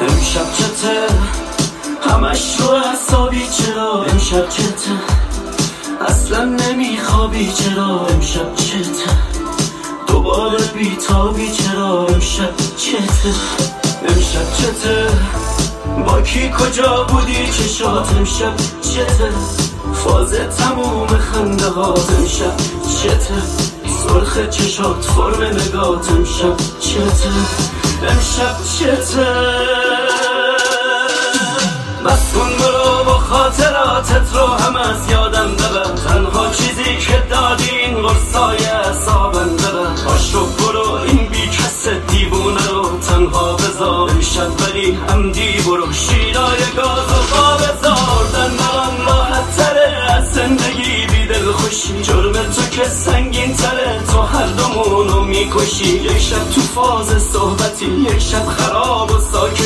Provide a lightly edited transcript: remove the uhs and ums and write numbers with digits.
امشب چته همش رو حسابی، چرا امشب چته اصلا نمیخوابی، چرا امشب چته دوباره بیتابی، چرا امشب چته امشب چته با کی کجا بودی چشات امشب چته فاز تموم خنده هات امشب چته سرخ چشات فرم نگات امشب چته امشب چته بس کن برو با خاطراتت رو هم از یادم ببر تنها چیزی که دادی این قرصای اعصابم ببر باش رو برو این بی کس دیوونه رو تنها بذار امشب ولی عمدی برو شیرای گاز و قا بذار دندان راحت تره از زندگی بی دل خوشی جرم تو که سنگین تره تو هر دومونو میکشی یک شب تو فاز صحبتی یک شب خراب و ساکت